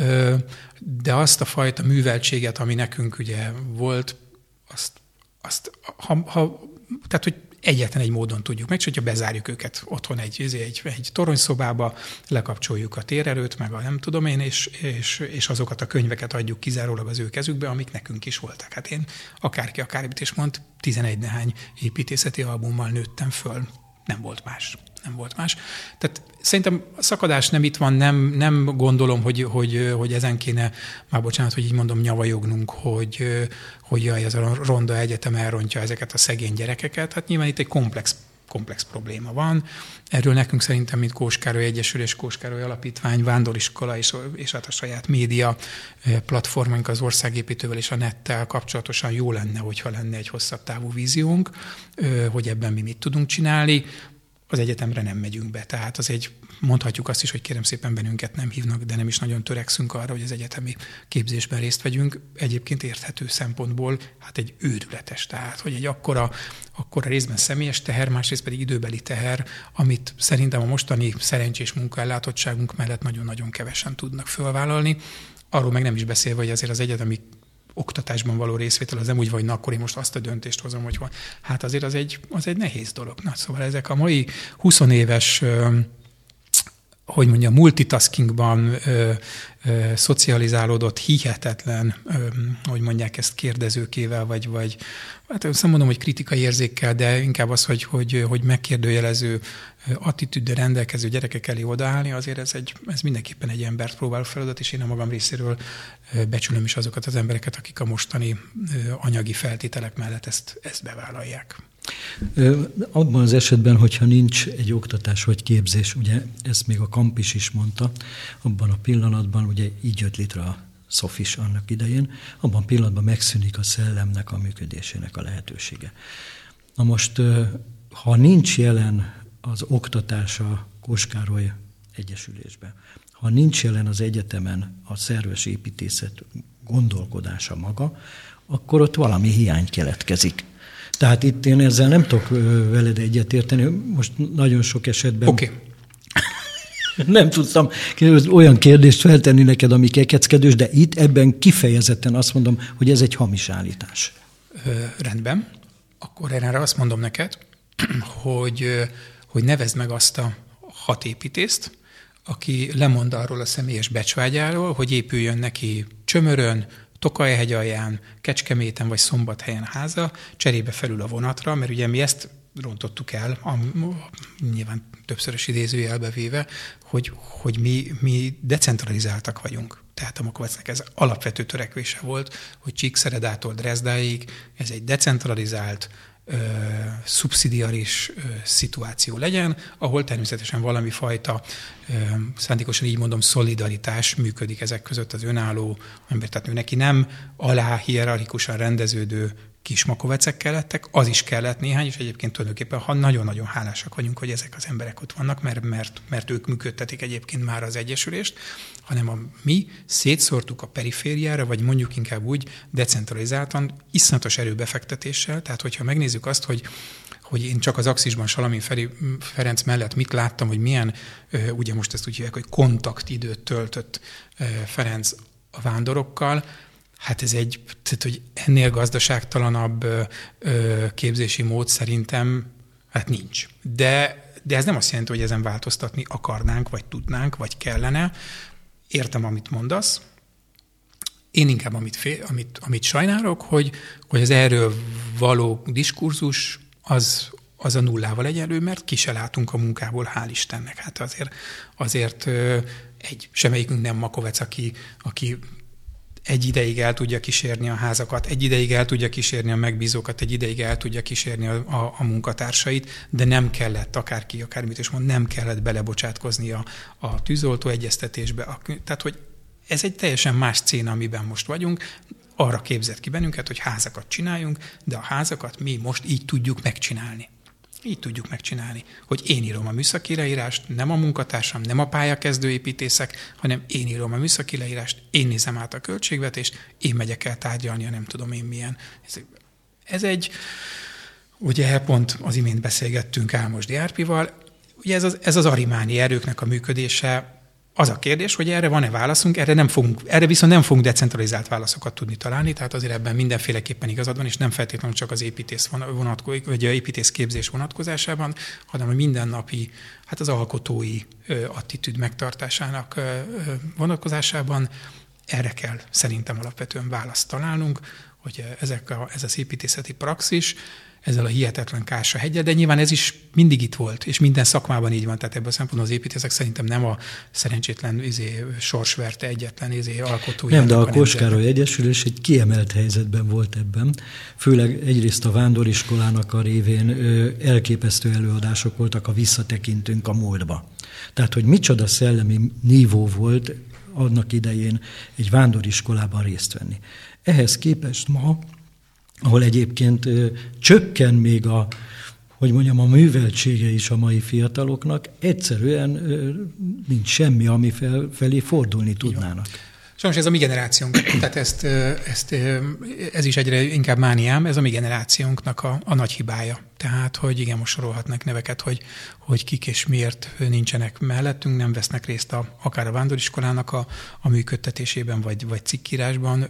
de azt a fajta műveltséget, ami nekünk ugye volt, azt, azt ha, ha, tehát, hogy egyetlen egy módon tudjuk meg, hogyha bezárjuk őket otthon egy, egy, egy toronyszobába, lekapcsoljuk a térerőt, meg a nem tudom én, és, és, és azokat a könyveket adjuk kizárólag az ő kezükbe, amik nekünk is voltak. Hát én akárki akármit is mond, tizenegy nehány építészeti albummal nőttem föl. Nem volt más. Nem volt más. Tehát szerintem a szakadás nem itt van, nem, nem gondolom, hogy, hogy, hogy ezen kéne, már bocsánat, hogy így mondom, nyavajognunk, hogy, hogy jaj, ez a ronda egyetem elrontja ezeket a szegény gyerekeket. Hát nyilván itt egy komplex, komplex probléma van. Erről nekünk szerintem, mint Kós Károly Egyesülés, Kós Károly Alapítvány, Vándoriskola és, és hát a saját média platformunk az országépítővel és a nettel kapcsolatosan jó lenne, hogyha lenne egy hosszabb távú víziónk, hogy ebben mi mit tudunk csinálni. Az egyetemre nem megyünk be. Tehát az egy, mondhatjuk azt is, hogy kérem szépen bennünket nem hívnak, de nem is nagyon törekszünk arra, hogy az egyetemi képzésben részt vegyünk. Egyébként érthető szempontból hát egy őrületes. Tehát, hogy egy akkora, akkora részben személyes teher, másrészt pedig időbeli teher, amit szerintem a mostani szerencsés munkaellátottságunk mellett nagyon-nagyon kevesen tudnak fölvállalni. Arról meg nem is beszélve, hogy azért az egyetemi oktatásban való részvétel az nem úgy vagy, na akkor én most azt a döntést hozom, hogy van. Hát azért az egy, az egy nehéz dolog. Na, szóval ezek a mai huszonéves, ö, hogy mondjam, multitaskingban ö, ö, szocializálódott, hihetetlen, ö, hogy mondják ezt kérdezőkével, vagy, vagy hát azt mondom, hogy kritikai érzékkel, de inkább az, hogy, hogy, hogy megkérdőjelező attitűddel rendelkező gyerekek elé odaállni, azért ez, egy, ez mindenképpen egy embert próbáló feladat, és én a magam részéről becsülöm is azokat az embereket, akik a mostani anyagi feltételek mellett ezt, ezt bevállalják. Abban az esetben, hogyha nincs egy oktatás vagy képzés, ugye ezt még a Kampis is mondta, abban a pillanatban, ugye így jött létre a Szofis annak idején, abban a pillanatban megszűnik a szellemnek a működésének a lehetősége. Na most, ha nincs jelen az oktatás a Kós Károly Egyesülésben, ha nincs jelen az egyetemen a szerves építészet gondolkodása maga, akkor ott valami hiány keletkezik. Tehát itt én ezzel nem tudok veled egyetérteni. Most nagyon sok esetben... Oké. Okay. Nem tudtam olyan kérdést feltenni neked, ami kekeckedős, de itt ebben kifejezetten azt mondom, hogy ez egy hamis állítás. Ö, rendben. Akkor erre azt mondom neked, hogy, hogy nevezd meg azt a hat építészt, aki lemond arról a személyes becsvágyáról, hogy épüljön neki Csömörön, Tokajhegy alján, Kecskeméten vagy Szombathelyen háza, cserébe felül a vonatra, mert ugye mi ezt rontottuk el, a, nyilván többszörös idézőjelbe véve, hogy, hogy mi, mi decentralizáltak vagyunk. Tehát a Makovecnek ez alapvető törekvése volt, hogy Csíkszeredától Drezdáig ez egy decentralizált, ö, szubszidiaris ö, szituáció legyen, ahol természetesen valami fajta, ö, szándékosan így mondom, szolidaritás működik ezek között az önálló ember. Tehát ő neki nem alá hierarchikusan rendeződő kis makovecek kellettek, az is kellett néhány, és egyébként tulajdonképpen ha nagyon-nagyon hálásak vagyunk, hogy ezek az emberek ott vannak, mert, mert, mert ők működtetik egyébként már az Egyesülést, hanem a, mi szétszórtuk a perifériára, vagy mondjuk inkább úgy decentralizáltan, iszonyatos erőbefektetéssel, tehát hogyha megnézzük azt, hogy hogy én csak az Axisban Salamin Ferenc mellett mit láttam, hogy milyen, ugye most ezt úgy hívják, hogy kontaktidőt töltött Ferenc a vándorokkal, hát ez egy, tehát, hogy ennél gazdaságtalanabb képzési mód szerintem hát nincs. De, de ez nem azt jelenti, hogy ezen változtatni akarnánk, vagy tudnánk, vagy kellene. Értem, amit mondasz. Én inkább amit, fél, amit, amit sajnálok, hogy, hogy az erről való diskurzus az, az a nullával egyenlő, mert ki se látunk a munkából, hál' Istennek. Hát azért, azért egy, semmelyikünk nem makovec, aki, aki egy ideig el tudja kísérni a házakat, egy ideig el tudja kísérni a megbízókat, egy ideig el tudja kísérni a, a, a munkatársait, de nem kellett, akárki, akármit is mond, nem kellett belebocsátkozni a, a tűzoltó egyeztetésbe. A, tehát, hogy ez egy teljesen más szcéna, amiben most vagyunk, arra képzett ki bennünket, hogy házakat csináljunk, de a házakat mi most így tudjuk megcsinálni. Így tudjuk megcsinálni, hogy én írom a műszaki leírást, nem a munkatársam, nem a pályakezdő építészek, hanem én írom a műszaki leírást, én nézem át a költségvetést, én megyek el tárgyalni, nem tudom én milyen. Ez, ez egy, ugye pont az imént beszélgettünk Álmosdi Árpival, ugye ez az, ez az arimáni erőknek a működése. Az a kérdés, hogy erre van-e válaszunk, erre, nem fogunk, erre viszont nem fogunk decentralizált válaszokat tudni találni, tehát azért ebben mindenféleképpen igazad van, és nem feltétlenül csak az építész, vonatko, vagy építészképzés vonatkozásában, hanem a mindennapi, hát az alkotói ö, attitűd megtartásának ö, vonatkozásában erre kell szerintem alapvetően választ találnunk, hogy ezek a, ez az építészeti praxis, ezzel a hihetetlen Kársa heggyel, de nyilván ez is mindig itt volt, és minden szakmában így van, tehát ebből a szempontból az építészek szerintem nem a szerencsétlen izé, sorsverte egyetlen izé, alkotói. Nem, de a Koskároly Egyesülés egy kiemelt helyzetben volt ebben. Főleg egyrészt a vándoriskolának a révén ö, elképesztő előadások voltak, a visszatekintünk a múltba. Tehát, hogy micsoda szellemi nívó volt annak idején egy vándoriskolában részt venni. Ehhez képest ma, ahol egyébként ö, csökken még a, hogy mondjam, a műveltsége is a mai fiataloknak, egyszerűen ö, nincs semmi, ami fel, felé fordulni tudnának. Sajnos ez a mi generációnk, tehát ezt, ezt, ez is egyre inkább mániám, ez a mi generációnknak a, a nagy hibája. Tehát, hogy igen, most sorolhatnak neveket, hogy, hogy kik és miért nincsenek mellettünk, nem vesznek részt a, akár a vándoriskolának a, a működtetésében, vagy, vagy cikkírásban.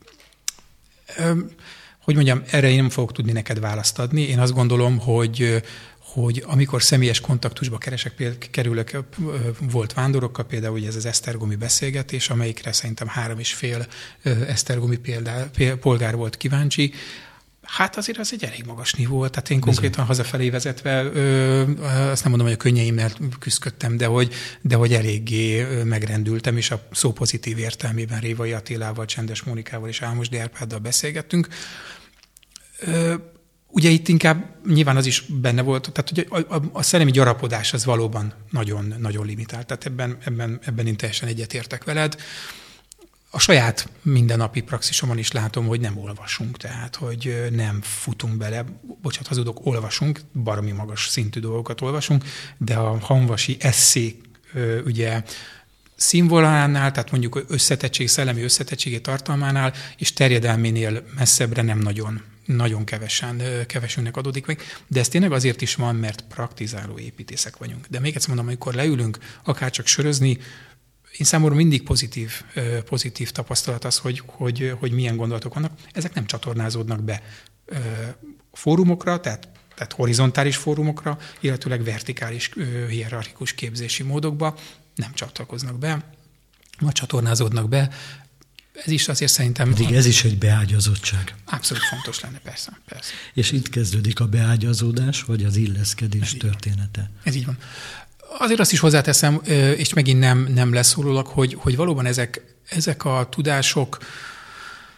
Hogy mondjam, erre én nem fogok tudni neked választ adni. Én azt gondolom, hogy, hogy amikor személyes kontaktusba keresek, kerülök, volt vándorokkal, például ugye ez az esztergomi beszélgetés, amelyikre szerintem három és fél esztergomi példá, polgár volt kíváncsi. Hát azért az egy elég magas nívó, tehát én konkrétan hazafelé vezetve, ö, azt nem mondom, hogy a könnyeimmel küzdöttem, de hogy, de hogy eléggé megrendültem, és a szó pozitív értelmében Révai Attilával, Csendes Mónikával és Álmosdi Árpáddal beszélgettünk. Ö, ugye itt inkább nyilván az is benne volt, tehát hogy a, a, a szellemi gyarapodás az valóban nagyon, nagyon limitált, tehát ebben, ebben, ebben én teljesen egyetértek veled. A saját mindennapi praxisomon is látom, hogy nem olvasunk, tehát hogy nem futunk bele, bocsánat, hazudok, olvasunk, baromi magas szintű dolgokat olvasunk, de a hamvasi esszé ugye színvonalánál, tehát mondjuk összetettség, szellemi összetettségi tartalmánál és terjedelménél messzebbre nem nagyon, nagyon kevesen, kevesünknek adódik meg, de ez tényleg azért is van, mert praktizáló építészek vagyunk. De még egyszer mondom, amikor leülünk akár csak sörözni, én számomra mindig pozitív, pozitív tapasztalat az, hogy, hogy, hogy milyen gondolatok vannak. Ezek nem csatornázódnak be fórumokra, tehát, tehát horizontális fórumokra, illetőleg vertikális, hierarchikus képzési módokba nem csatlakoznak be, vagy csatornázódnak be. Ez is azért szerintem... Pedig ez is egy beágyazottság. Abszolút fontos lenne, persze, persze. És itt kezdődik a beágyazódás, vagy az illeszkedés ez története. Ez így van. Azért azt is hozzáteszem, és megint nem, nem leszólólag, hogy, hogy valóban ezek, ezek a tudások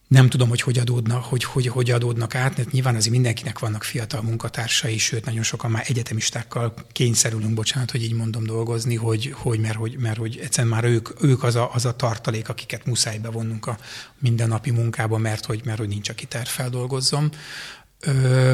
Nem tudom, hogy hogy adódnak, hogy, hogy, hogy adódnak át, mert nyilván azért mindenkinek vannak fiatal munkatársai, sőt, nagyon sokan már egyetemistákkal kényszerülünk, bocsánat, hogy így mondom, dolgozni, hogy, hogy, mert, hogy, mert hogy egyszerűen már ők, ők az, a, az a tartalék, akiket muszáj bevonnunk a mindennapi munkába, mert hogy, mert hogy nincs, aki tervfeldolgozzon. Ö,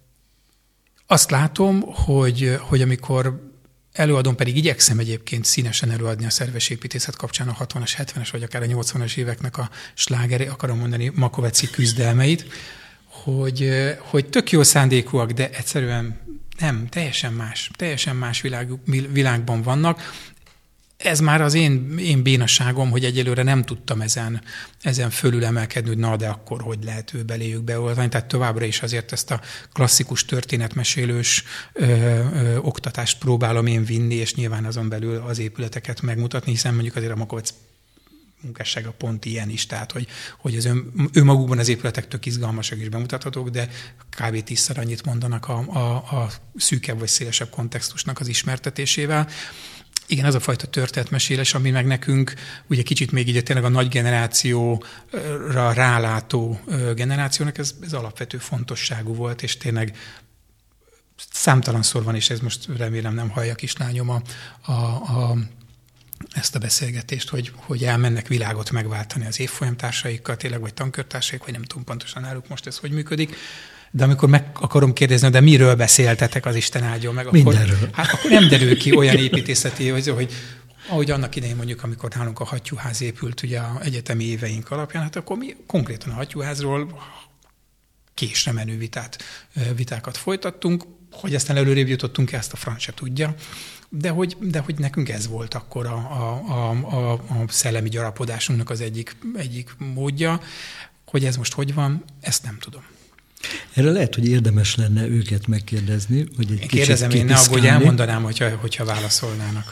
azt látom, hogy, hogy amikor előadom, pedig igyekszem egyébként színesen előadni a szerves építészet kapcsán a hatvanas, hetvenes vagy akár a nyolcvanas éveknek a slágeri, akarom mondani, makoveci küzdelmeit, hogy, hogy tök jó szándékúak, de egyszerűen nem, teljesen más, teljesen más világ, világban vannak. Ez már az én, én bénaságom, hogy egyelőre nem tudtam ezen, ezen fölül emelkedni, hogy na, de akkor hogy lehet ő beléjük beolvani. Tehát továbbra is azért ezt a klasszikus történetmesélős ö, ö, oktatást próbálom én vinni, és nyilván azon belül az épületeket megmutatni, hiszen mondjuk azért a Makovec munkássága pont ilyen is, tehát hogy, hogy az ön, önmagukban az épületek tök izgalmasak és bemutathatók, de kb. tízszer annyit mondanak a, a, a szűkebb vagy szélesebb kontextusnak az ismertetésével. Igen, az a fajta történetmesélés, ami meg nekünk ugye kicsit még így tényleg a nagy generációra rálátó generációnak, ez, ez alapvető fontosságú volt, és tényleg számtalanszor van, és ez most remélem nem hallja kislányom a, a, a, ezt a beszélgetést, hogy, hogy elmennek világot megváltani az évfolyamtársaikkal, tényleg, vagy tankörtársaik, vagy nem tudom pontosan náluk most ez hogy működik. De amikor meg akarom kérdezni, de miről beszéltetek, az Isten áldjon meg, akkor, hát, akkor nem derül ki olyan építészeti, hogy, hogy ahogy annak idején mondjuk, amikor nálunk a hattyúház épült ugye az egyetemi éveink alapján, hát akkor mi konkrétan a hattyúházról késre menő vitát, vitákat folytattunk, hogy aztán előrébb jutottunk, ezt a franc se tudja, de hogy, de hogy nekünk ez volt akkor a, a, a, a, a szellemi gyarapodásunknak az egyik, egyik módja, hogy ez most hogy van, ezt nem tudom. Erre lehet, hogy érdemes lenne őket megkérdezni, hogy egy Kérdezem én, ne aggódj, elmondanám, hogyha, hogyha válaszolnának.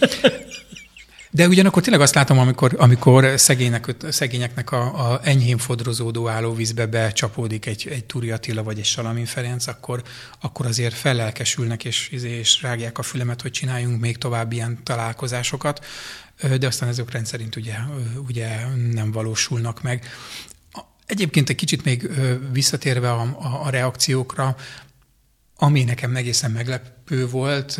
De ugyanakkor tényleg azt látom, amikor, amikor szegények, szegényeknek a, a enyhén fodrozódó állóvízbe becsapódik egy, egy Turi Attila vagy egy Salamin Ferenc, akkor, akkor azért fellelkesülnek és, és rágják a fülemet, hogy csináljunk még tovább ilyen találkozásokat, de aztán ezek rendszerint ugye, ugye nem valósulnak meg. Egyébként egy kicsit még visszatérve a, a, a reakciókra, ami nekem egészen meglepő volt,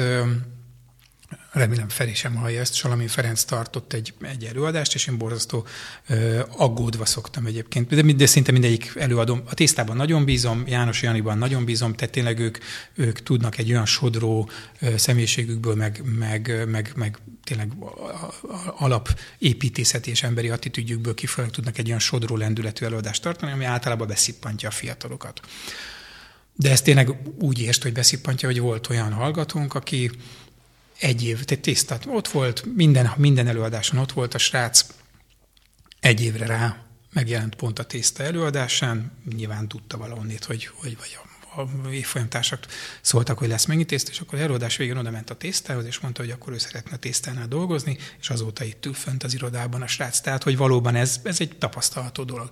remélem Feri sem hallja ezt, Salamin Ferenc tartott egy, egy előadást, és én borzasztó aggódva szoktam egyébként. De, de szinte mindegyik előadom. A tésztában nagyon bízom, János Janiban nagyon bízom, tehát tényleg ők, ők tudnak egy olyan sodró személyiségükből, meg, meg, meg, meg tényleg alapépítészeti és emberi attitűdjükből kifolyólag tudnak egy olyan sodró lendületű előadást tartani, ami általában beszippantja a fiatalokat. De ez tényleg úgy ért, hogy beszippantja, hogy volt olyan hallgatónk, aki egy év, tehát tésztát ott volt, minden, minden előadáson ott volt a srác, egy évre rá megjelent pont a tészta előadásán, nyilván tudta valahonnét, hogy, hogy vagy a, a évfolyamtársak szóltak, hogy lesz mennyi tészta, és akkor az előadás végén oda ment a tésztához, és mondta, hogy akkor ő szeretne a tésztánál dolgozni, és azóta itt ül fönt az irodában a srác. Tehát, hogy valóban ez, ez egy tapasztalható dolog.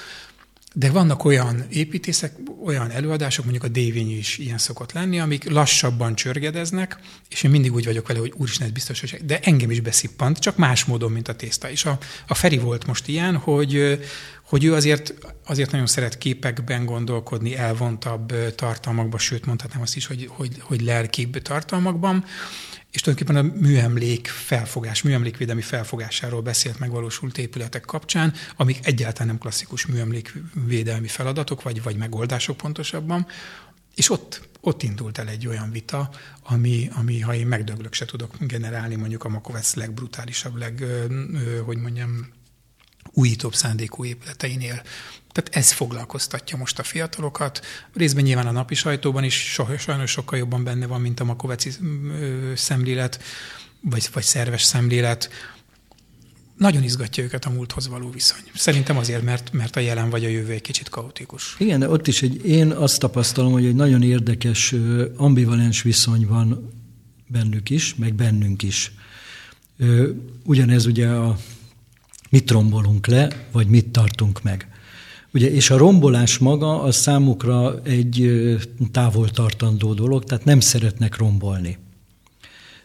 De vannak olyan építészek, olyan előadások, mondjuk a Dévényi is ilyen szokott lenni, amik lassabban csörgedeznek, és én mindig úgy vagyok vele, hogy úristen, ez biztos, hogy de engem is beszippant, csak más módon, mint a tészta. És a, a Feri volt most ilyen, hogy, hogy ő azért, azért nagyon szeret képekben gondolkodni, elvontabb tartalmakban, sőt mondhatnám azt is, hogy, hogy, hogy lelkibb tartalmakban, és tulajdonképpen a műemlék felfogás, műemlékvédelmi felfogásáról beszélt megvalósult épületek kapcsán, amik egyáltalán nem klasszikus műemlékvédelmi feladatok, vagy, vagy megoldások pontosabban, és ott, ott indult el egy olyan vita, ami, ami ha én megdöglök, se tudok generálni mondjuk a Makovec legbrutálisabb, leg, hogy mondjam, újítóbb szándékú épületeinél. Tehát ez foglalkoztatja most a fiatalokat. Részben nyilván a napi sajtóban is sajnos sokkal jobban benne van, mint a makoveci szemlélet, vagy, vagy szerves szemlélet. Nagyon izgatja őket a múlthoz való viszony. Szerintem azért, mert, mert a jelen vagy a jövő egy kicsit kaotikus. Igen, de ott is egy, én azt tapasztalom, hogy egy nagyon érdekes, ambivalens viszony van bennük is, meg bennünk is. Ugyanez ugye a mit rombolunk le, vagy mit tartunk meg. Ugye, és a rombolás maga az számukra egy távol tartandó dolog, tehát nem szeretnek rombolni.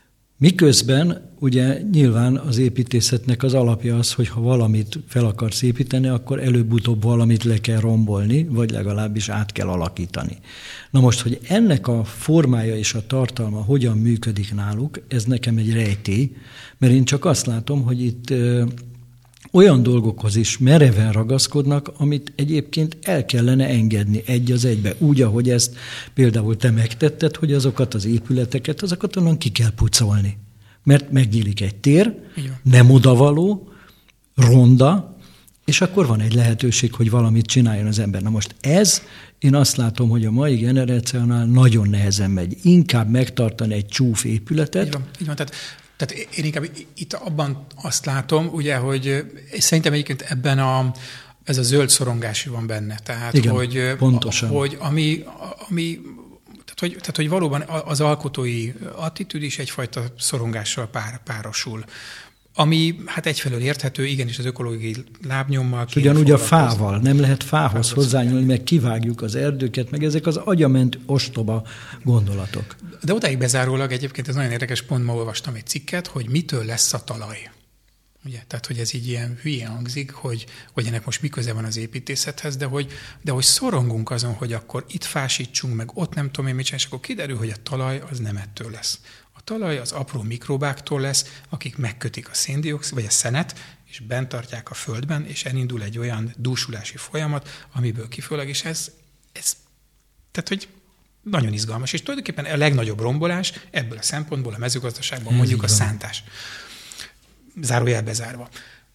Miközben ugye nyilván az építészetnek az alapja az, hogy ha valamit fel akarsz építeni, akkor előbb-utóbb valamit le kell rombolni, vagy legalábbis át kell alakítani. Na most, hogy ennek a formája és a tartalma hogyan működik náluk, ez nekem egy rejtély, mert én csak azt látom, hogy itt ö, olyan dolgokhoz is mereven ragaszkodnak, amit egyébként el kellene engedni egy az egybe. Úgy, ahogy ezt például te megtetted, hogy azokat az épületeket, azokat onnan ki kell pucolni. Mert megnyílik egy tér, igen, nem odavaló, ronda, és akkor van egy lehetőség, hogy valamit csináljon az ember. Na most ez, én azt látom, hogy a mai generációnál nagyon nehezen megy. Inkább megtartani egy csúf épületet. Így van, így van. Tehát, tehát én inkább itt abban azt látom, ugye, hogy szerintem egyébként ebben a, ez a zöld szorongás van benne. Tehát, igen, hogy, pontosan. hogy ami... ami Tehát hogy, tehát, hogy valóban az alkotói attitűd is egyfajta szorongással pár, párosul. Ami hát egyfelől érthető, igenis az ökológiai lábnyommal. Ugyanúgy a fával, nem lehet fához hozzányúlni, meg kivágjuk az erdőket, meg ezek az agyament ostoba gondolatok. De odáig bezárólag egyébként ez nagyon érdekes, pont ma olvastam egy cikket, hogy mitől lesz a talaj. Ugye? Tehát, hogy ez így ilyen hülyén hangzik, hogy, hogy ennek most mi köze van az építészethez, de hogy, de hogy szorongunk azon, hogy akkor itt fásítsunk, meg ott nem tudom én mit csinálni, és akkor kiderül, hogy a talaj az nem ettől lesz. A talaj az apró mikrobáktól lesz, akik megkötik a széndioxid, vagy a szenet, és bent tartják a földben, és elindul egy olyan dúsulási folyamat, amiből kifolyólag, és ez, ez tehát, hogy nagyon izgalmas. És tulajdonképpen a legnagyobb rombolás ebből a szempontból a mezőgazdaságban ez mondjuk a szántás. Zárójel bezárva.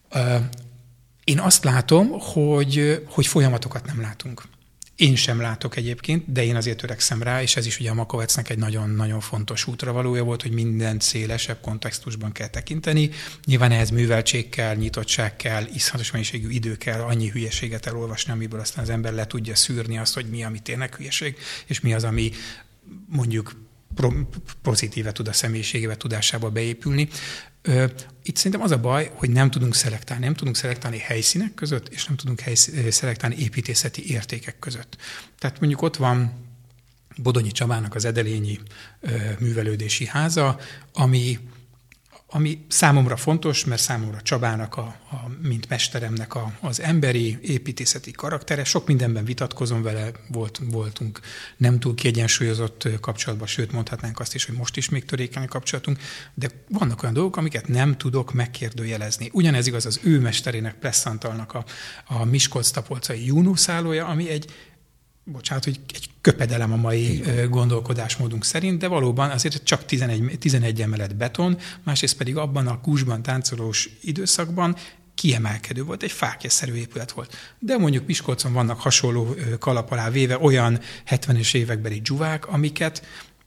Én azt látom, hogy, hogy folyamatokat nem látunk. Én sem látok egyébként, de én azért törekszem rá, és ez is ugye a Makovecnek egy nagyon-nagyon fontos útravalója volt, hogy mindent szélesebb kontextusban kell tekinteni. Nyilván ehhez műveltség kell, nyitottság kell, iszonyatos mennyiségű idő kell, annyi hülyeséget elolvasni, amiből aztán az ember le tudja szűrni azt, hogy mi, ami tényleg hülyeség, és mi az, ami mondjuk pozitíve tud a személyiségébe, tudásába beépülni. Itt szerintem az a baj, hogy nem tudunk szelektálni. Nem tudunk szelektálni helyszínek között, és nem tudunk helysz- szelektálni építészeti értékek között. Tehát mondjuk ott van Bodonyi Csabának az Edelényi művelődési háza, ami, ami számomra fontos, mert számomra Csabának, a, a, mint mesteremnek a, az emberi, építészeti karaktere. Sok mindenben vitatkozom vele, volt, voltunk nem túl kiegyensúlyozott kapcsolatban, sőt mondhatnánk azt is, hogy most is még törékeny a kapcsolatunk, de vannak olyan dolgok, amiket nem tudok megkérdőjelezni. Ugyanez igaz az ő mesterének, Plesszantalnak a, a Miskolc-Tapolcai Júnuszállója, ami egy bocsánat, hogy egy köpedelem a mai Igen. gondolkodásmódunk szerint, de valóban azért csak tizenegy, tizenegy emelet beton, másrészt pedig abban a kúsban táncolós időszakban kiemelkedő volt, egy fáklyszerű épület volt. De mondjuk Miskolcon vannak hasonló kalap alá véve olyan hetvenes évekbeli dzsuvák, amiket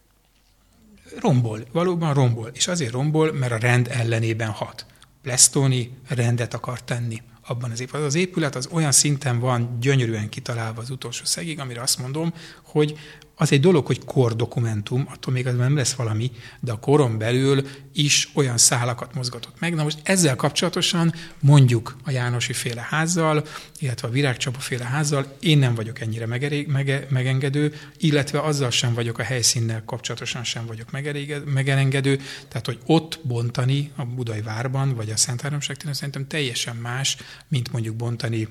rombol, valóban rombol. És azért rombol, mert a rend ellenében hat. Plestoni rendet akar tenni abban az épületben. Az épület az olyan szinten van gyönyörűen kitalálva az utolsó szegig, amire azt mondom, hogy az egy dolog, hogy kordokumentum, attól még az nem lesz valami, de a koron belül is olyan szálakat mozgatott meg. Na most ezzel kapcsolatosan mondjuk a Jánosi féle házzal, illetve a Virág Csaba féle házzal én nem vagyok ennyire megeré, mege, megengedő, illetve azzal sem vagyok a helyszínnel kapcsolatosan sem vagyok megerengedő, tehát hogy ott bontani a Budai Várban, vagy a Szent Háromság téren szerintem teljesen más, mint mondjuk bontani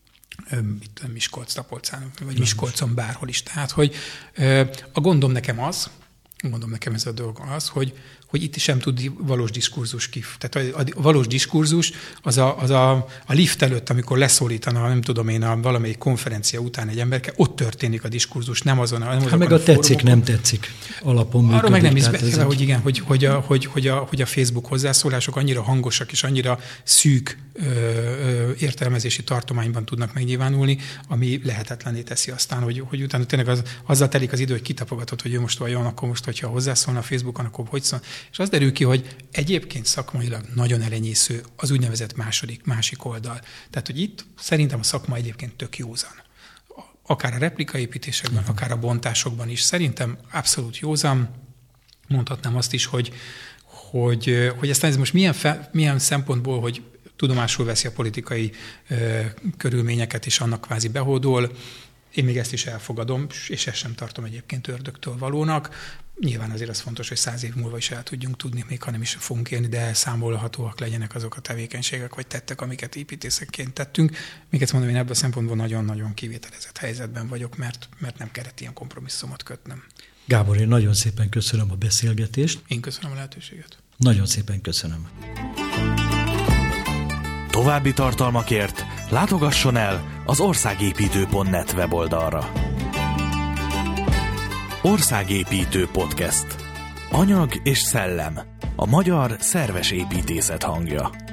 Miskolc-Tapolcán, vagy Miskolcon bárhol is. Tehát, hogy a gondom nekem az, mondom nekem ez a dolog az, hogy, hogy itt sem tud valós diskurzus kif. Tehát a, a valós diskurzus az, a, az a, a lift előtt, amikor leszólítana, nem tudom én, a valamelyik konferencia után egy emberke, ott történik a diskurzus, nem azon a... Hát meg a, a tetszik, nem tetszik alapon működik. Arról meg nem is beszélve, hogy igen, hogy, hogy, a, hogy, hogy, a, hogy a Facebook hozzászólások annyira hangosak és annyira szűk ö, ö, értelmezési tartományban tudnak megnyilvánulni, ami lehetetlenné teszi aztán, hogy, hogy utána tényleg az, azzal telik az idő, hogy kitapogatod, hogy ő most vajon, akkor most, hogyha hozzászólna a Facebookon, akkor hogy szól. És az derül ki, hogy egyébként szakmailag nagyon elenyésző az úgynevezett második, másik oldal. Tehát, hogy itt szerintem a szakma egyébként tök józan. Akár a replikaépítésekben, uh-huh. akár a bontásokban is. Szerintem abszolút józan. Mondhatnám azt is, hogy, hogy, hogy aztán ez most milyen, fe, milyen szempontból, hogy tudomásul veszi a politikai ö, körülményeket, és annak kvázi behódol. Én még ezt is elfogadom, és ezt sem tartom egyébként ördögtől valónak. Nyilván azért az fontos, hogy száz év múlva is el tudjunk tudni, még ha nem is fogunk élni, de elszámolhatóak legyenek azok a tevékenységek vagy tettek, amiket építészekként tettünk. Még ezt mondom, én ebből a szempontból nagyon-nagyon kivételezett helyzetben vagyok, mert, mert nem kellett ilyen kompromisszumot kötnöm. Gábor, én nagyon szépen köszönöm a beszélgetést. Én köszönöm a lehetőséget. Nagyon szépen köszönöm. További tartalmakért látogasson el az országépítő pont net weboldalra. Országépítő Podcast. Anyag és szellem. A magyar szerves építészet hangja.